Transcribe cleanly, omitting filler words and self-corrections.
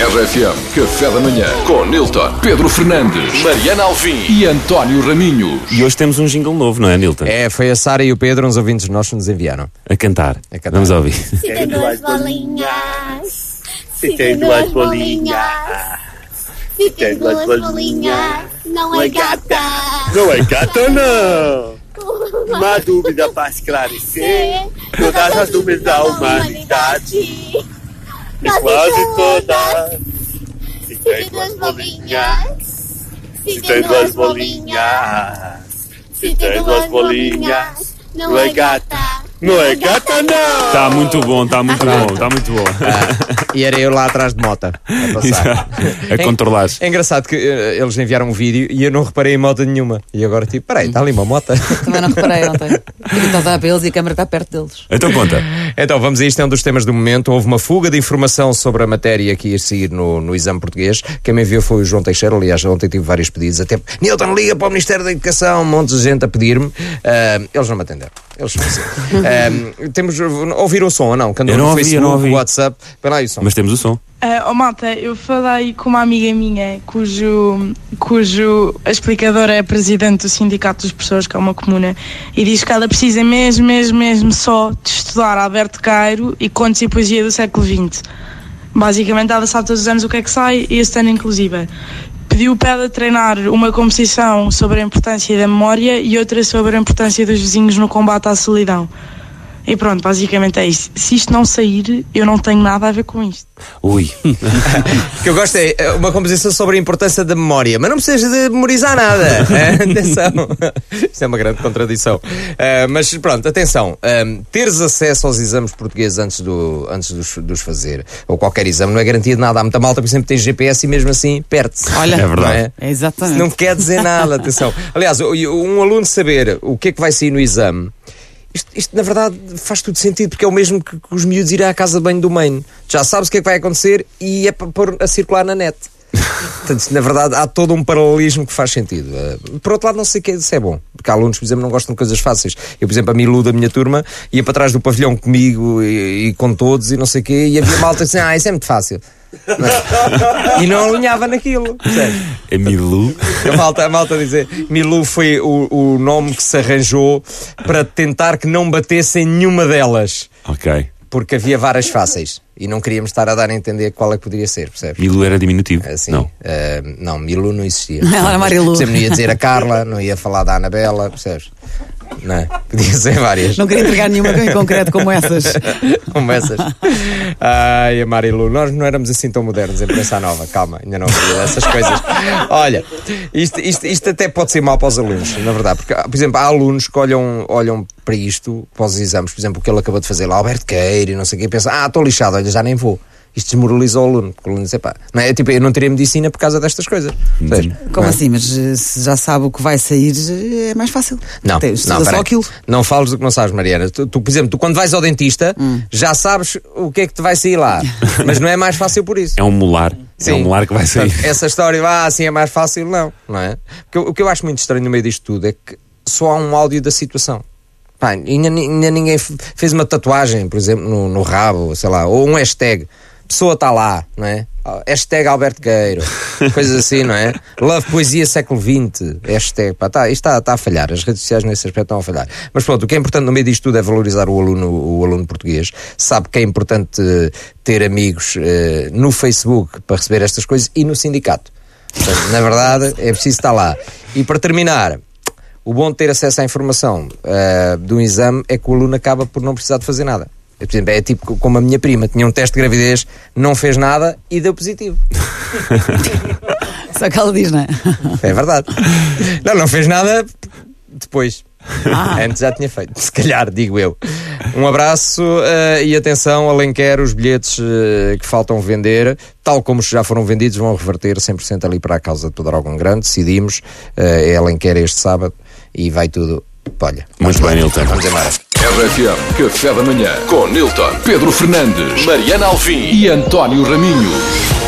RFM Café da Manhã com Nilton, Pedro Fernandes, Mariana Alvim e António Raminho. E hoje temos um jingle novo, não é, Nilton? Foi a Sara e o Pedro, uns ouvintes nossos, nos enviaram. A cantar. Vamos ouvir. Se tem duas bolinhas, se tem duas bolinhas, se tem duas bolinhas, não é gata. Não é gata, não! Uma dúvida para esclarecer todas as dúvidas da humanidade. E quase todas. Se tem duas bolinhas, se tem duas bolinhas, se tem duas bolinhas, não é gata. Não é gata, não! Está muito bom, está muito bom, está muito bom. E era eu lá atrás de mota a passar. A controlar. É engraçado que eles enviaram um vídeo e eu não reparei em moto nenhuma. E agora tipo, peraí, está ali uma moto. Também não reparei ontem. Estás a dar para eles e a câmera está perto deles. Então conta. Então vamos a isto, é um dos temas do momento. Houve uma fuga de informação sobre a matéria que ia seguir no exame português. Quem me enviou foi o João Teixeira. Aliás, ontem tive vários pedidos. Até Nilton, liga para o Ministério da Educação. Um monte de gente a pedir-me. Eles não me atenderam. Eles são assim. Ouviram o som ou não? Quando no Facebook, no WhatsApp. Põe lá aí o som. Mas temos o som. Malta, eu falei com uma amiga minha cujo a explicadora é presidente do Sindicato dos Professores, que é uma comuna, e diz que ela precisa mesmo só de estudar Alberto Cairo e contos e poesia do século XX. Basicamente ela sabe todos os anos o que é que sai, e este ano inclusive. Pediu para ela treinar uma composição sobre a importância da memória e outra sobre a importância dos vizinhos no combate à solidão. E pronto, basicamente é isso. Se isto não sair, eu não tenho nada a ver com isto. Ui. O que eu gosto é uma composição sobre a importância da memória, mas não precisas de memorizar nada. Atenção. Isto é uma grande contradição. Mas pronto, atenção. Teres acesso aos exames portugueses antes de os fazer, ou qualquer exame, não é garantia de nada. Há muita malta, por exemplo, tem GPS e mesmo assim perde-se. Olha, é verdade. É exatamente. Não quer dizer nada, atenção. Aliás, um aluno saber o que é que vai sair no exame, isto na verdade faz tudo sentido, porque é o mesmo que os miúdos irem à casa de banho do Maine. Já sabes o que é que vai acontecer e é para pôr a circular na net. Portanto, na verdade há todo um paralelismo que faz sentido. Por outro lado, não sei se é bom, porque há alunos, por exemplo, não gostam de coisas fáceis. Eu, por exemplo, a Milu da minha turma ia para trás do pavilhão comigo e com todos e não sei o quê, e havia malta que dizia, isso é muito fácil. Não. E não alinhava naquilo, percebe? É Milu. A malta dizer Milu foi o nome que se arranjou para tentar que não batessem nenhuma delas. Ok. Porque havia várias fáceis e não queríamos estar a dar a entender qual é que poderia ser, percebes? Milu era diminutivo? Assim, não. Não, Milu não existia. Ela era Marilu. Por exemplo, não ia dizer a Carla, não ia falar da Anabela, percebes? Não é? Podia ser várias. Não queria entregar nenhuma em concreto como essas. Como essas. Ai, a Marilu, nós não éramos assim tão modernos em pensar nova. Calma, ainda não havia dessas coisas. Olha, isto até pode ser mau para os alunos, na verdade, porque, por exemplo, há alunos que olham para isto, para os exames, por exemplo, o que ele acabou de fazer lá, Alberto Queiro e não sei o quê, e pensam, estou lixado, olha, já nem vou. Isto desmoraliza o aluno, porque o aluno diz, não é? Tipo, eu não teria medicina por causa destas coisas. Como assim? Mas se já sabe o que vai sair, é mais fácil. Não, só aquilo. Não fales do que não sabes, Mariana. Tu, por exemplo, quando vais ao dentista, já sabes o que é que te vai sair lá. Mas não é mais fácil por isso. É um molar. Sim. É um molar que vai sair. Portanto, essa história, assim é mais fácil, não é? Porque o que eu acho muito estranho no meio disto tudo é que só há um áudio da situação. Ainda ninguém fez uma tatuagem, por exemplo, no rabo, sei lá, ou um hashtag. Pessoa está lá, não é? Hashtag Alberto Queiro, coisas assim, não é? Love Poesia Século XX, hashtag, isto está a falhar, as redes sociais nesse aspecto estão a falhar. Mas pronto, o que é importante no meio disto tudo é valorizar o aluno português. Sabe que é importante ter amigos no Facebook para receber estas coisas e no sindicato. Portanto, na verdade, é preciso estar lá. E para terminar, o bom de ter acesso à informação de um exame é que o aluno acaba por não precisar de fazer nada. Por exemplo, é tipo como a minha prima, tinha um teste de gravidez, não fez nada e deu positivo. Só que ela diz, não é? É verdade. Não fez nada depois. Antes já tinha feito, se calhar, digo eu. Um abraço e atenção, Alenquer, os bilhetes que faltam vender, tal como já foram vendidos, vão reverter 100% ali para a causa de Pedrógão Grande. Decidimos, é Alenquer este sábado e vai tudo. Olha, muito bem, Nilton. Vamos embora. RFM Café da Manhã com Nilton, Pedro Fernandes, Mariana Alvim e António Raminho.